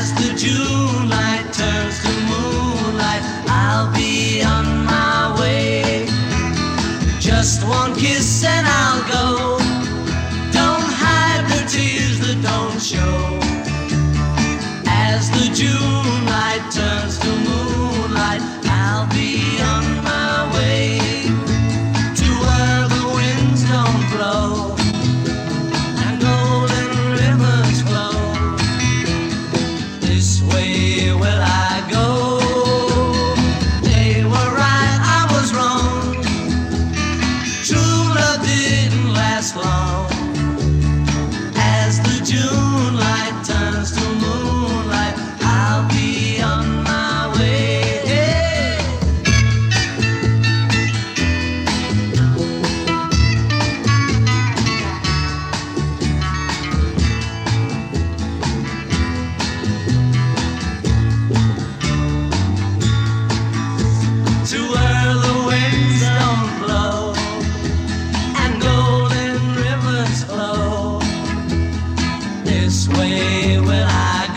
As the June light turns to moonlight, I'll be on my way. Just one kiss and I'll go. Don't hide the tears that don't show. As the June light turns to moonlight, I'll be on my way to where the winds don't blow and golden rivers flow. This way will I go. They were right, I was wrong. True love didn't last long. As the June light turns to moonlight, I'll be on my way. To where the winds don't blow and golden rivers flow. This way will I